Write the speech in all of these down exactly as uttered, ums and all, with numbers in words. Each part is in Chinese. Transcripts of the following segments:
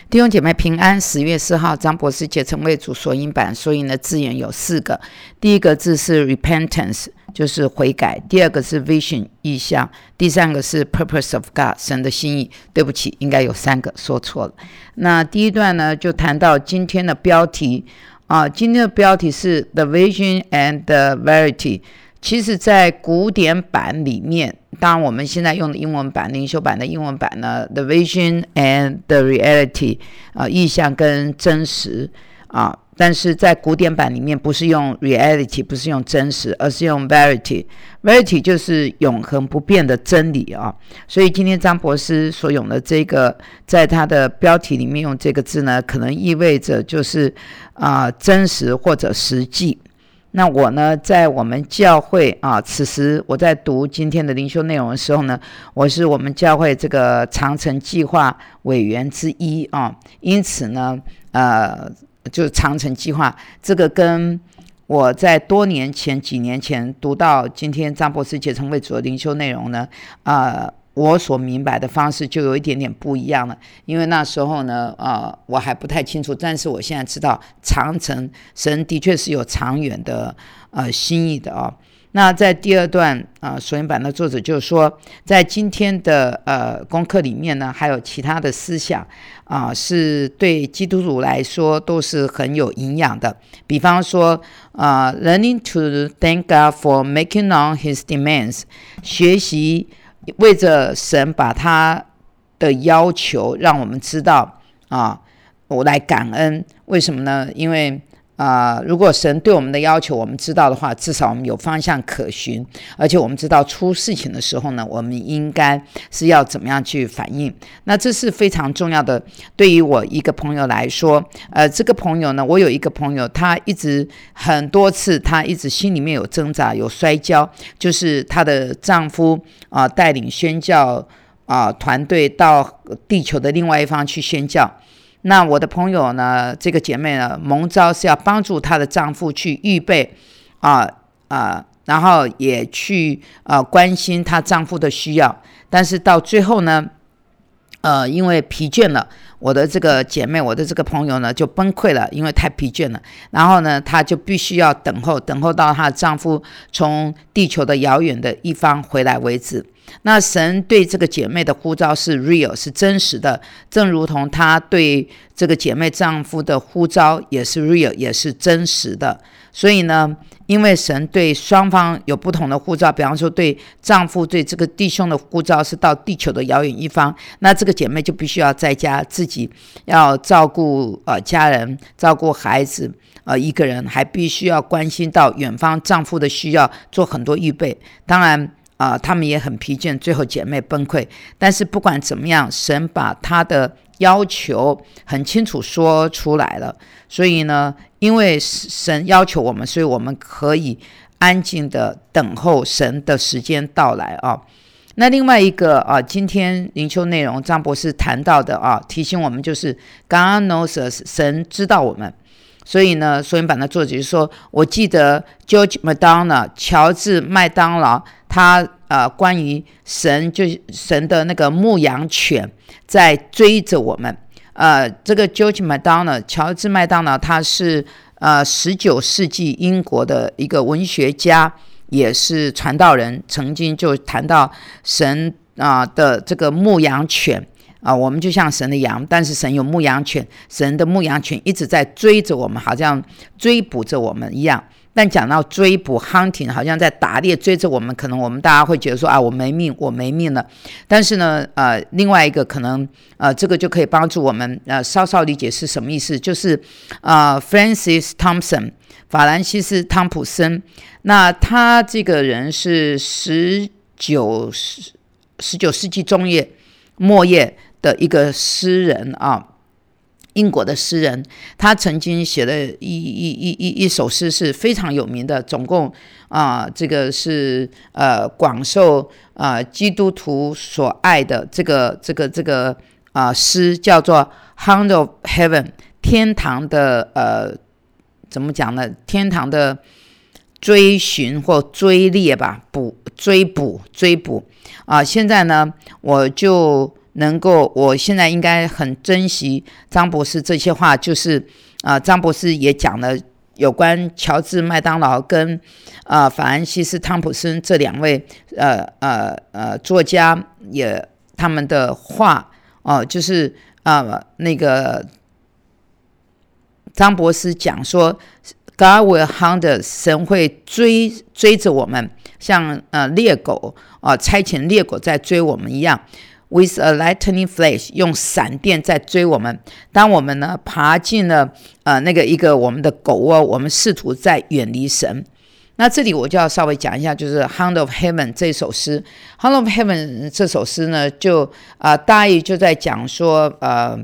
弟兄姐妹平安。十月四号，张博士解成为主索引版索引的字眼有四个，第一个字是 repentance， 就是悔改；第二个是 vision， 意象；第三个是 purpose of God， 神的心意。对不起，应该有三个，说错了。那第一段呢，就谈到今天的标题啊，今天的标题是 The Vision and the Verity。其实在古典版里面，当然我们现在用的英文版灵修版的英文版呢 The Vision and the Reality、呃、意象跟真实、啊、但是在古典版里面不是用 Reality， 不是用真实，而是用 Verity。 Verity 就是永恒不变的真理、啊、所以今天张博士所用的这个在他的标题里面用这个字呢，可能意味着就是、呃、真实或者实际。那我呢，在我们教会啊，此时我在读今天的灵修内容的时候呢，我是我们教会这个长程计划委员之一啊，因此呢，呃，就是长程计划这个跟我在多年前、几年前读到今天张博士解成为主的灵修内容呢，呃。我所明白的方式就有一点点不一样了，因为那时候呢，呃，我还不太清楚，但是我现在知道长程神的确是有长远的呃心意的哦。那在第二段呃索引版的作者就说，在今天的呃功课里面呢，还有其他的思想啊、呃，是对基督徒来说都是很有营养的。比方说，呃 ，learning to thank God for making known His demands， 学习。为着神把他的要求让我们知道啊，我来感恩。为什么呢？因为啊，如果神对我们的要求我们知道的话，至少我们有方向可循，而且我们知道出事情的时候呢，我们应该是要怎么样去反应。那这是非常重要的。对于我一个朋友来说，呃，这个朋友呢，我有一个朋友，他一直很多次，他一直心里面有挣扎，有摔跤，就是她的丈夫啊、呃，带领宣教啊、呃、团队到地球的另外一方去宣教。那我的朋友呢，这个姐妹呢，蒙召是要帮助她的丈夫去预备啊啊、呃呃，然后也去啊、呃、关心她丈夫的需要，但是到最后呢，呃，因为疲倦了，我的这个姐妹，我的这个朋友呢就崩溃了，因为太疲倦了。然后呢，她就必须要等候，等候到她的丈夫从地球的遥远的一方回来为止。那神对这个姐妹的呼召是 real， 是真实的，正如同他对这个姐妹丈夫的呼召也是 real， 也是真实的。所以呢，因为神对双方有不同的呼召，比方说对丈夫对这个弟兄的呼召是到地球的遥远一方，那这个姐妹就必须要在家自己要照顾呃家人，照顾孩子，呃一个人还必须要关心到远方丈夫的需要，做很多预备。当然啊、呃，他们也很疲倦，最后姐妹崩溃。但是不管怎么样，神把他的要求很清楚说出来了。所以呢，因为神要求我们，所以我们可以安静的等候神的时间到来啊。那另外一个啊，今天灵修内容张博士谈到的啊，提醒我们就是 God knows us， 神知道我们。所以呢，索引版的作者就说，我记得 George MacDonald 乔治麦当劳，他呃关于神就神的那个牧羊犬在追着我们。呃，这个 George MacDonald 乔治麦当劳，他是呃十九世纪英国的一个文学家，也是传道人，曾经就谈到神啊、呃、的这个牧羊犬。啊，我们就像神的羊，但是神有牧羊犬，神的牧羊犬一直在追着我们，好像追捕着我们一样。但讲到追捕 hunting， 好像在打猎追着我们，可能我们大家会觉得说啊，我没命，我没命了。但是呢，呃，另外一个可能，呃，这个就可以帮助我们呃稍稍理解是什么意思，就是呃 ，Francis Thompson 法兰西斯汤普森，那他这个人是十九十九世纪中叶末叶的一个诗人啊，英国的诗人，他曾经写了一一一一一首诗是非常有名的，总共啊、呃，这个是呃广受啊、呃、基督徒所爱的这个这个这个啊、呃、诗，叫做《Hound of Heaven》，天堂的呃怎么讲呢？天堂的追寻或追猎吧，捕追捕追捕啊、呃！现在呢，我就能够，我现在应该很珍惜张博士这些话，就是啊、呃，张博士也讲了有关乔治麦当劳跟呃法兰西斯汤普森这两位呃呃呃作家也他们的话哦、呃，就是呃那个张博士讲说 God will hunt us， 神会追追着我们，像呃猎狗啊、呃、差遣猎狗在追我们一样。With a lightning flash， 用闪电在追我们。当我们呢爬进了呃那个一个我们的狗窝，我们试图在远离神。那这里我就要稍微讲一下，就是《Hound of Heaven》这首诗，《Hound of Heaven》这首诗呢，就啊、呃、大意就在讲说，呃，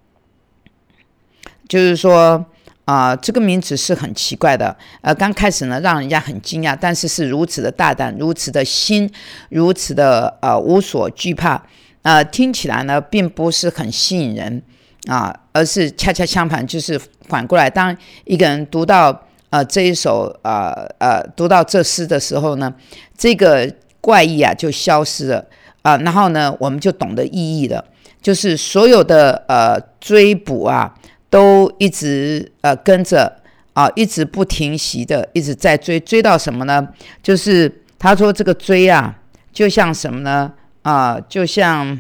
就是说啊、呃、这个名字是很奇怪的，呃，刚开始呢让人家很惊讶，但是是如此的大胆，如此的新，如此的呃无所惧怕。呃，听起来呢，并不是很吸引人啊，而是恰恰相反，就是反过来，当一个人读到呃这一首呃呃读到这诗的时候呢，这个怪异啊就消失了啊、呃，然后呢，我们就懂得意义了，就是所有的呃追捕啊，都一直呃跟着啊、呃，一直不停息的一直在追，追到什么呢？就是他说这个追啊，就像什么呢？啊、呃，就像，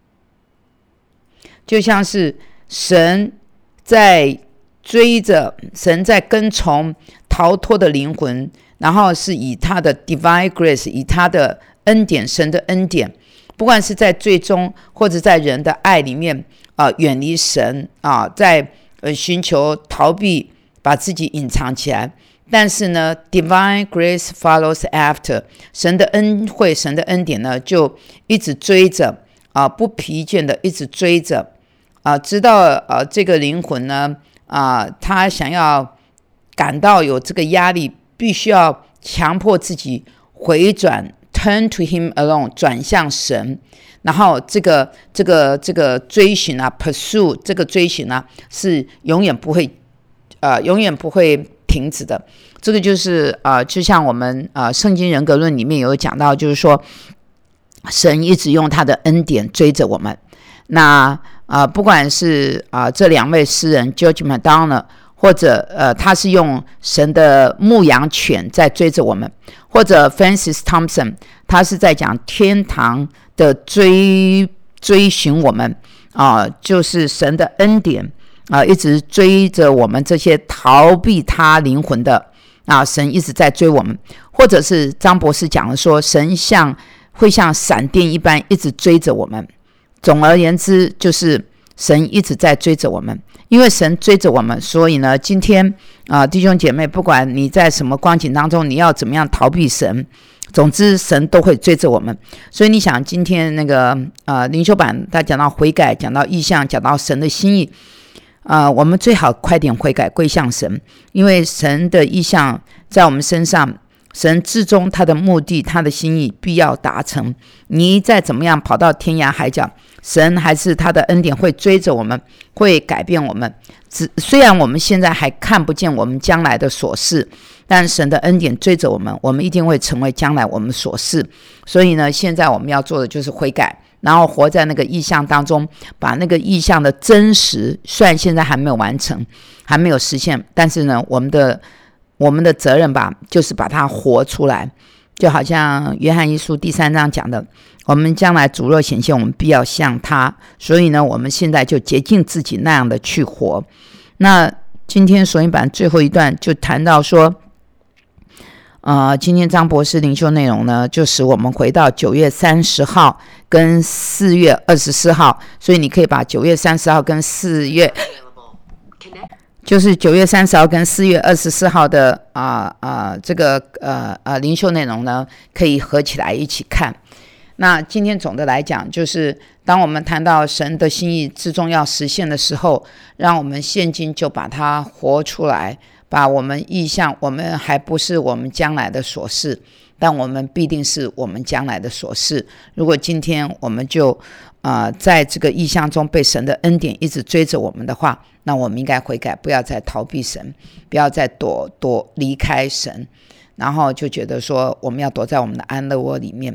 就像是神在追着，神在跟从逃脱的灵魂，然后是以他的 divine grace， 以他的恩典，神的恩典，不管是在最终或者在人的爱里面啊、呃，远离神啊、呃，在呃寻求逃避，把自己隐藏起来。但是呢 ，divine grace follows after， 神的恩惠，神的恩典呢，就一直追着啊、呃，不疲倦的一直追着啊、呃，直到呃这个灵魂呢啊、呃，他想要感到有这个压力，必须要强迫自己回转 ，turn to him alone， 转向神，然后这个这个这个追寻啊 ，pursue 这个追寻啊，是永远不会呃永远不会停止的。这个就是呃，就像我们呃《圣经人格论》里面有讲到，就是说神一直用他的恩典追着我们。那呃，不管是啊、呃、这两位诗人 George MacDonald， 或者呃他是用神的牧羊犬在追着我们，或者 Francis Thompson， 他是在讲天堂的追追寻我们啊、呃，就是神的恩典啊、呃，一直追着我们这些逃避他灵魂的。啊，神一直在追我们，或者是张博士讲的说，神像会像闪电一般一直追着我们。总而言之，就是神一直在追着我们，因为神追着我们，所以呢，今天啊、呃，弟兄姐妹，不管你在什么光景当中，你要怎么样逃避神，总之神都会追着我们。所以你想，今天那个呃灵修版，他讲到悔改，讲到意象，讲到神的心意。啊、呃，我们最好快点悔改归向神，因为神的意象在我们身上，神至终他的目的，他的心意必要达成。你再怎么样跑到天涯海角，神还是他的恩典会追着我们，会改变我们。只虽然我们现在还看不见我们将来的所事，但神的恩典追着我们，我们一定会成为将来我们所事。所以呢，现在我们要做的就是悔改。然后活在那个意象当中，把那个意象的真实，虽然现在还没有完成，还没有实现，但是呢，我们的我们的责任吧，就是把它活出来。就好像约翰一书第三章讲的，我们将来主若显现，我们必要像他。所以呢，我们现在就竭尽自己那样的去活。那今天索引版最后一段就谈到说，呃，今天张博士灵修内容呢，就使我们回到九月三十号跟四月二十四号，所以你可以把九月三十号跟四月，就是九月三十号跟四月二十四号的啊啊、呃呃、这个呃呃灵修内容呢，可以合起来一起看。那今天总的来讲，就是当我们谈到神的心意至终要实现的时候，让我们现今就把它活出来。把我们意象，我们还不是我们将来的所事，但我们必定是我们将来的所事。如果今天我们就呃在这个意象中被神的恩典一直追着我们的话，那我们应该悔改，不要再逃避神，不要再躲躲离开神，然后就觉得说我们要躲在我们的安乐窝里面。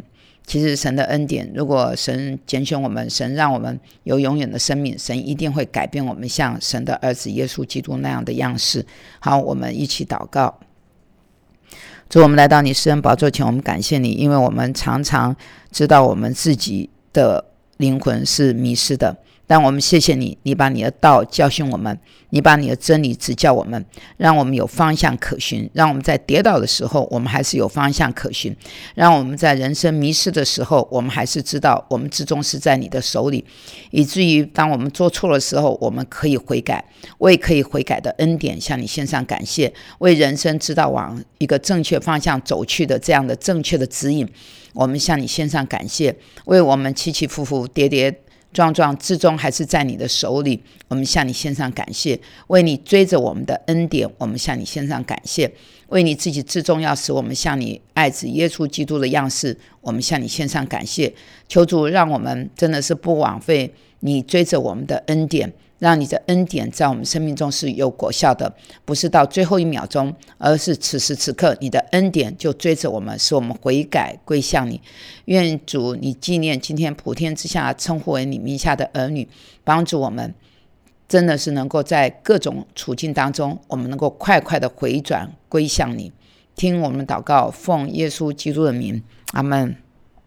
其实神的恩典，如果神拣选我们，神让我们有永远的生命，神一定会改变我们像神的儿子耶稣基督那样的样式。好，我们一起祷告。主，我们来到你施恩宝座前，我们感谢你，因为我们常常知道我们自己的灵魂是迷失的，但我们谢谢你，你把你的道教训我们，你把你的真理指教我们，让我们有方向可循，让我们在跌倒的时候我们还是有方向可循，让我们在人生迷失的时候我们还是知道我们至终是在你的手里，以至于当我们做错的时候我们可以悔改，为可以悔改的恩典向你献上感谢，为人生知道往一个正确方向走去的这样的正确的指引，我们向你献上感谢，为我们起起伏伏跌跌撞撞至终还是在你的手里，我们向你献上感谢，为你追着我们的恩典，我们向你献上感谢，为你自己至终要使我们像你爱子耶稣基督的样式，我们向你献上感谢。求主让我们真的是不枉费你追着我们的恩典，让你的恩典在我们生命中是有果效的，不是到最后一秒钟，而是此时此刻你的恩典就追着我们，使我们悔改归向你。愿主你纪念今天普天之下称呼为你名下的儿女，帮助我们真的是能够在各种处境当中，我们能够快快的回转归向你。听我们祷告，奉耶稣基督的名，阿们。